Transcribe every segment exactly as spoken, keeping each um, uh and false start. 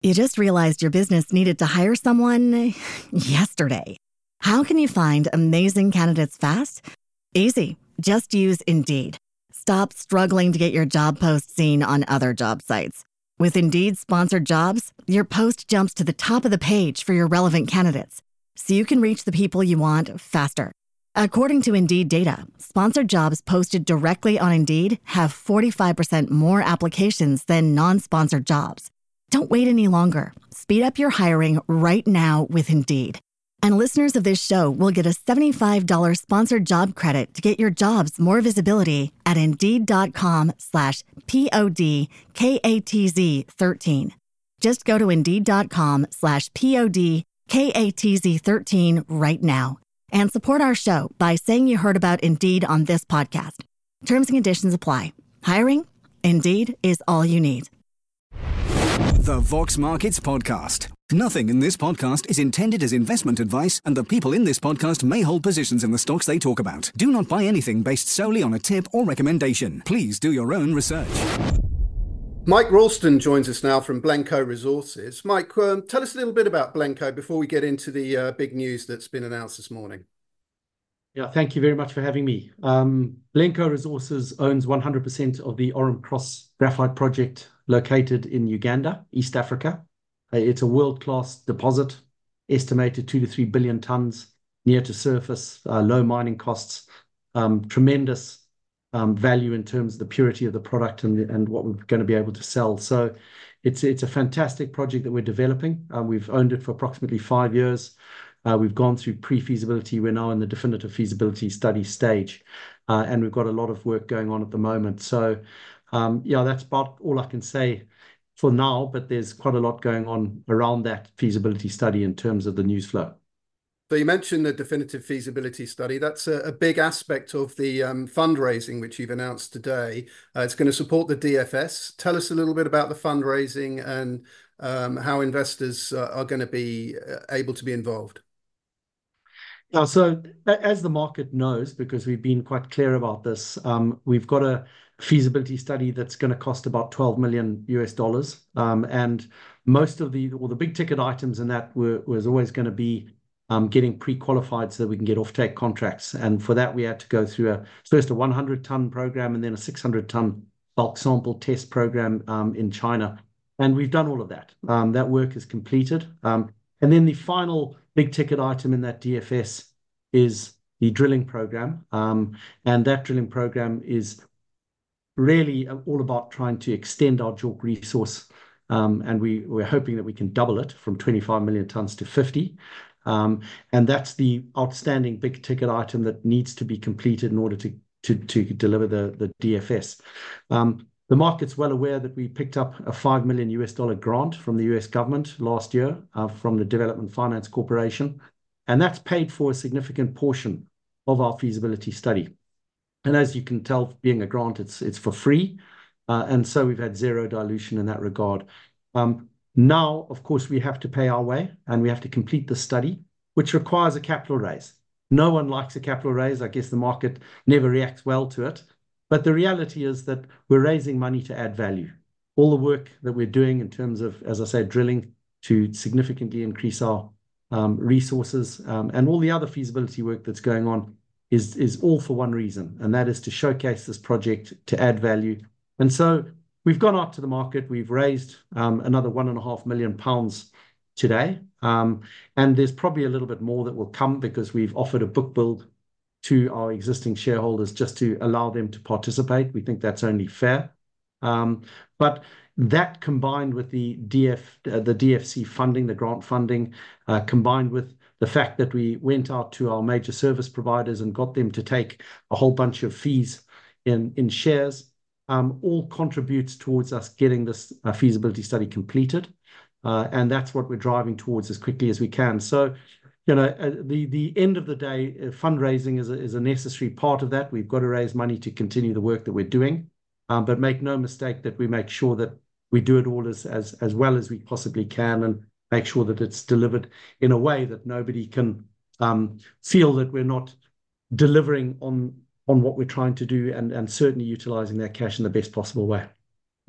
You just realized your business needed to hire someone yesterday. How can you find amazing candidates fast? Easy. Just use Indeed. Stop struggling to get your job post seen on other job sites. With Indeed sponsored jobs, your post jumps to the top of the page for your relevant candidates, so you can reach the people you want faster. According to Indeed data, sponsored jobs posted directly on Indeed have forty-five percent more applications than non-sponsored jobs. Don't wait any longer. Speed up your hiring right now with Indeed. And listeners of this show will get a seventy-five dollars sponsored job credit to get your jobs more visibility at Indeed.com slash P-O-D-K-A-T-Z 13. Just go to Indeed.com slash P-O-D-K-A-T-Z 13 right now and support our show by saying you heard about Indeed on this podcast. Terms and conditions apply. Hiring? Indeed is all you need. The Vox Markets Podcast. Nothing in this podcast is intended as investment advice, and the people in this podcast may hold positions in the stocks they talk about. Do not buy anything based solely on a tip or recommendation. Please do your own research. Mike Ralston joins us now from Blencoe Resources. Mike, um, tell us a little bit about Blencoe before we get into the uh, big news that's been announced this morning. Yeah, thank you very much for having me. Um, Blencoe Resources owns one hundred percent of the Oram Cross Graphite Project located in Uganda, East Africa. Uh, it's a world-class deposit, estimated two to three billion tons, near to surface, uh, low mining costs, um, tremendous um, value in terms of the purity of the product and, and what we're going to be able to sell. So it's, it's a fantastic project that we're developing. Uh, we've owned it for approximately five years. Uh, we've gone through pre-feasibility. We're now in the definitive feasibility study stage, uh, and we've got a lot of work going on at the moment. So, um, yeah, that's about all I can say for now, but there's quite a lot going on around that feasibility study in terms of the news flow. So you mentioned the definitive feasibility study. That's a, a big aspect of the um, fundraising, which you've announced today. Uh, it's going to support the D F S. Tell us a little bit about the fundraising and um, how investors uh, are going to be able to be involved. Yeah, so as the market knows, because we've been quite clear about this, um, we've got a feasibility study that's going to cost about twelve million U S dollars. Um, and most of the, or the big ticket items in that were, was always going to be um, getting pre-qualified so that we can get offtake contracts. And for that, we had to go through a first a one hundred ton program and then a six hundred ton bulk sample test program um, in China. And we've done all of that. Um, that work is completed. Um, and then the final big ticket item in that D F S is the drilling program. Um, and that drilling program is really all about trying to extend our JORC resource. Um, and we, we're hoping that we can double it from twenty-five million tons to fifty. Um, and that's the outstanding big ticket item that needs to be completed in order to, to, to deliver the, the D F S. Um, the market's well aware that we picked up a five million U S dollar grant from the U S government last year uh, from the Development Finance Corporation. And that's paid for a significant portion of our feasibility study. And as you can tell, being a grant, it's it's for free. Uh, and so we've had zero dilution in that regard. Um, now, of course, we have to pay our way and we have to complete the study, which requires a capital raise. No one likes a capital raise. I guess the market never reacts well to it. But the reality is that we're raising money to add value. All the work that we're doing in terms of, as I said, drilling to significantly increase our um, resources um, and all the other feasibility work that's going on is, is all for one reason, and that is to showcase this project, to add value. And so we've gone out to the market. We've raised um, another one and a half million pounds today. Um, and there's probably a little bit more that will come because we've offered a book build to our existing shareholders just to allow them to participate. We think that's only fair. Um, but that combined with the D F, uh, the D F C funding, the grant funding, uh, combined with the fact that we went out to our major service providers and got them to take a whole bunch of fees in, in shares, um, all contributes towards us getting this uh, feasibility study completed. Uh, and that's what we're driving towards as quickly as we can. So, you know, uh, the, the end of the day, uh, fundraising is a, is a necessary part of that. We've got to raise money to continue the work that we're doing. Um, but make no mistake that we make sure that we do it all as, as, as well as we possibly can and make sure that it's delivered in a way that nobody can um, feel that we're not delivering on, on what we're trying to do and, and certainly utilizing that cash in the best possible way.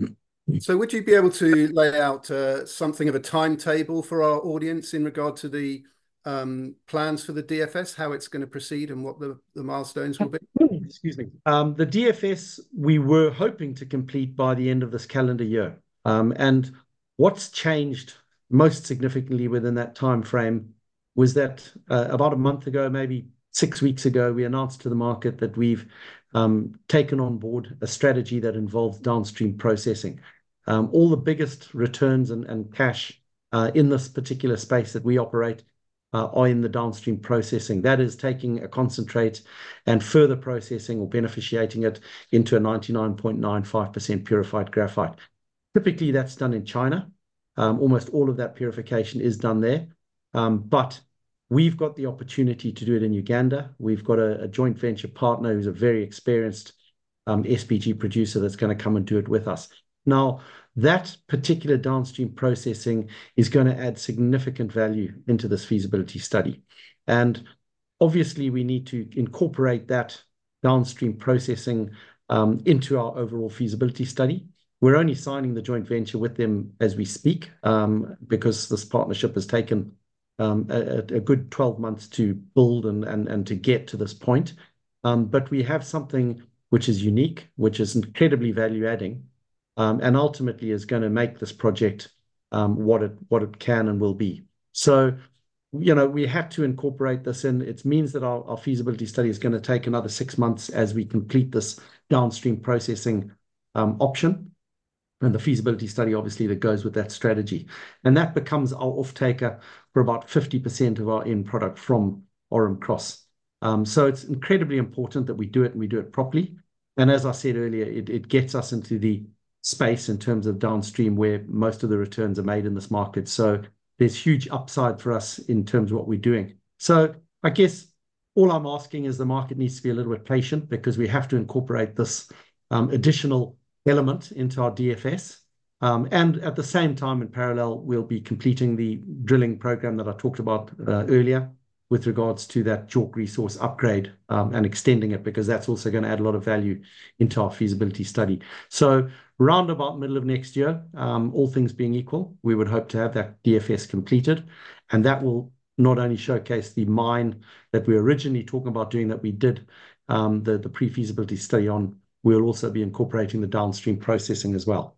So would you be able to lay out uh, something of a timetable for our audience in regard to the um, plans for the D F S, how it's going to proceed and what the, the milestones will be? Excuse me. Um, the D F S, we were hoping to complete by the end of this calendar year. Um, and what's changed most significantly within that time frame was that uh, about a month ago, maybe six weeks ago, we announced to the market that we've um, taken on board a strategy that involves downstream processing. Um, all the biggest returns and, and cash uh, in this particular space that we operate uh, are in the downstream processing. That is taking a concentrate and further processing or beneficiating it into a ninety-nine point nine five percent purified graphite. Typically, that's done in China. Um, almost all of that purification is done there. Um, but we've got the opportunity to do it in Uganda. We've got a, a joint venture partner who's a very experienced um, S P G producer that's going to come and do it with us. Now, that particular downstream processing is going to add significant value into this feasibility study. And obviously, we need to incorporate that downstream processing um, into our overall feasibility study. We're only signing the joint venture with them as we speak um, because this partnership has taken um, a, a good twelve months to build and, and, and to get to this point. Um, but we have something which is unique, which is incredibly value adding, um, and ultimately is going to make this project um, what it what it can and will be. So, you know, we have to incorporate this in. It means that our, our feasibility study is going to take another six months as we complete this downstream processing um, option. And the feasibility study, obviously, that goes with that strategy. And that becomes our off-taker for about fifty percent of our end product from Orum Cross. Um, so it's incredibly important that we do it and we do it properly. And as I said earlier, it, it gets us into the space in terms of downstream where most of the returns are made in this market. So there's huge upside for us in terms of what we're doing. So I guess all I'm asking is the market needs to be a little bit patient because we have to incorporate this um, additional element into our D F S. Um, and at the same time, in parallel, we'll be completing the drilling program that I talked about uh, earlier with regards to that JORC resource upgrade um, and extending it, because that's also going to add a lot of value into our feasibility study. So round about middle of next year, um, all things being equal, we would hope to have that D F S completed. And that will not only showcase the mine that we were originally talking about doing that we did um, the, the pre-feasibility study on, we'll also be incorporating the downstream processing as well.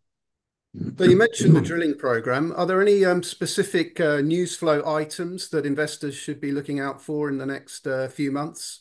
So you mentioned the drilling program. Are there any um, specific uh, news flow items that investors should be looking out for in the next uh, few months?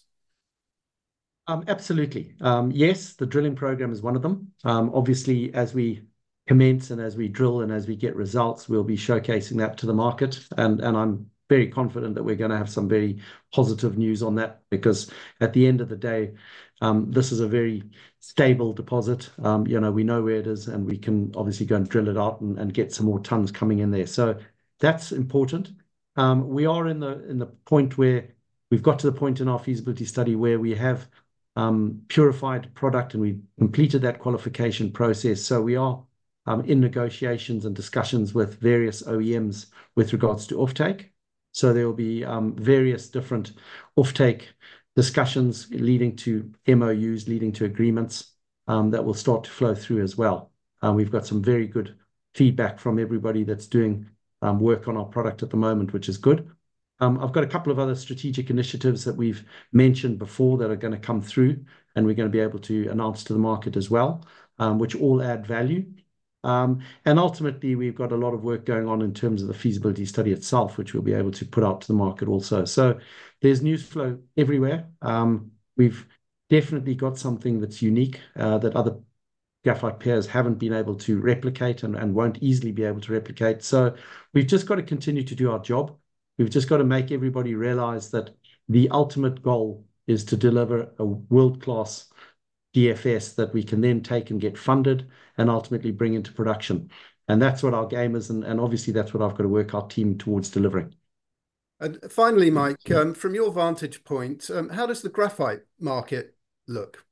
Um, absolutely. Um, yes, the drilling program is one of them. Um, obviously, as we commence and as we drill and as we get results, we'll be showcasing that to the market. And, and I'm very confident that we're going to have some very positive news on that, because at the end of the day, um, this is a very stable deposit. Um, you know, we know where it is, and we can obviously go and drill it out and, and get some more tons coming in there. So that's important. Um, we are in the in the point where we've got to the point in our feasibility study where we have um, purified product and we've completed that qualification process. So we are um, in negotiations and discussions with various O E Ms with regards to offtake. So there will be um, various different offtake discussions leading to M O Us, leading to agreements um, that will start to flow through as well. Uh, we've got some very good feedback from everybody that's doing um, work on our product at the moment, which is good. Um, I've got a couple of other strategic initiatives that we've mentioned before that are going to come through, and we're going to be able to announce to the market as well, um, which all add value. Um, and ultimately, we've got a lot of work going on in terms of the feasibility study itself, which we'll be able to put out to the market also. So there's news flow everywhere. Um, we've definitely got something that's unique uh, that other graphite peers haven't been able to replicate and, and won't easily be able to replicate. So we've just got to continue to do our job. We've just got to make everybody realize that the ultimate goal is to deliver a world-class D F S that we can then take and get funded and ultimately bring into production. And that's what our game is. And, and obviously, that's what I've got to work our team towards delivering. And finally, Mike, um, from your vantage point, um, how does the graphite market look?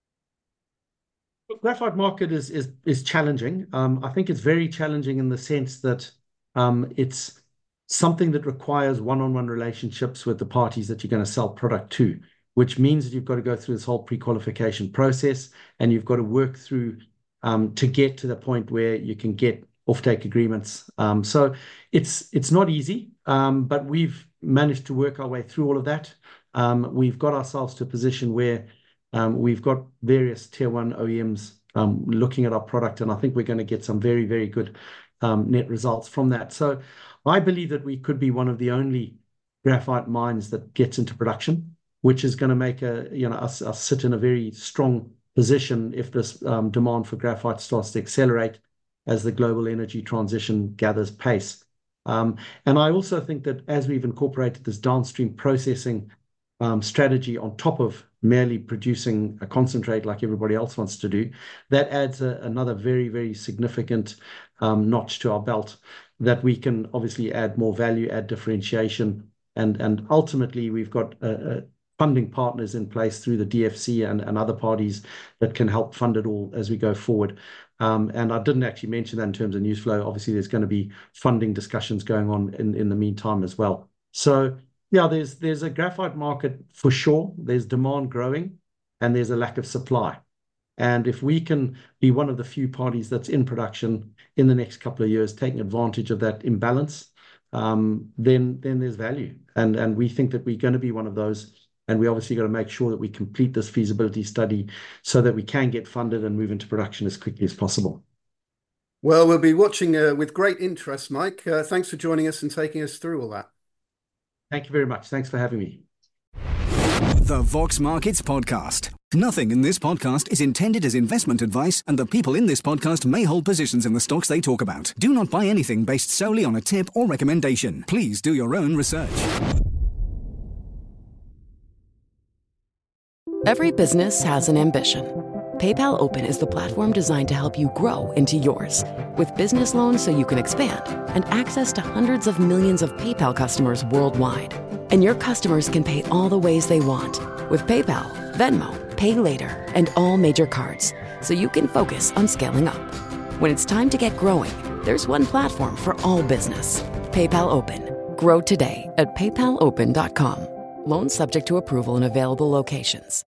The graphite market is, is, is challenging. Um, I think it's very challenging in the sense that um, it's something that requires one-on-one relationships with the parties that you're going to sell product to, which means that you've got to go through this whole pre-qualification process and you've got to work through um, to get to the point where you can get offtake agreements. Um, so it's it's not easy, um, but we've managed to work our way through all of that. Um, we've got ourselves to a position where um, we've got various tier one O E Ms um, looking at our product, and I think we're going to get some very, very good um, net results from that. So I believe that we could be one of the only graphite mines that gets into production, which is going to make a, you know, us, us sit in a very strong position if this um, demand for graphite starts to accelerate as the global energy transition gathers pace. Um, and I also think that as we've incorporated this downstream processing um, strategy on top of merely producing a concentrate like everybody else wants to do, that adds a, another very, very significant um, notch to our belt that we can obviously add more value, add differentiation, and, and ultimately we've got a, a funding partners in place through the D F C and, and other parties that can help fund it all as we go forward. Um, and I didn't actually mention that in terms of news flow. Obviously, there's going to be funding discussions going on in, in the meantime as well. So yeah, there's there's a graphite market for sure. There's demand growing and there's a lack of supply. And if we can be one of the few parties that's in production in the next couple of years, taking advantage of that imbalance, um, then then there's value. And, and we think that we're going to be one of those. And we obviously got to make sure that we complete this feasibility study so that we can get funded and move into production as quickly as possible. Well, we'll be watching uh, with great interest, Mike. Uh, thanks for joining us and taking us through all that. Thank you very much. Thanks for having me. The Vox Markets Podcast. Nothing in this podcast is intended as investment advice, and the people in this podcast may hold positions in the stocks they talk about. Do not buy anything based solely on a tip or recommendation. Please do your own research. Every business has an ambition. PayPal Open is the platform designed to help you grow into yours. With business loans so you can expand and access to hundreds of millions of PayPal customers worldwide. And your customers can pay all the ways they want with PayPal, Venmo, Pay Later, and all major cards, so you can focus on scaling up. When it's time to get growing, there's one platform for all business. PayPal Open. Grow today at paypal open dot com. Loans subject to approval in available locations.